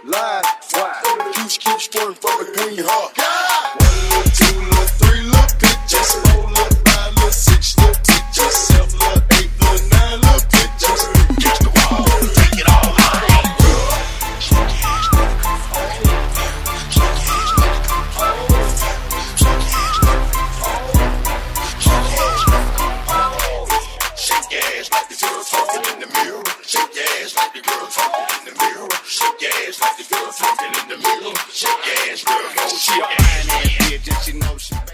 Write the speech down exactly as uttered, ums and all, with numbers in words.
Live, why? Juice keep squirting from between her. One little, two little, three little pictures, four little, five little, six little pictures, seven little, eight little, nine little pictures. Catch the wall, take it all out. Shake your ass like the girl from the mirror. Shake your ass like the girl from the mirror. Shake your ass like the girl from the mirror. Shake your ass like the girl talking in the mirror. Shake your ass like the girl talking in the mirror. Shake your ass like the girl talking in the mirror. Shake your ass, girl, go shake your ass. She a fine ass bitch and she know she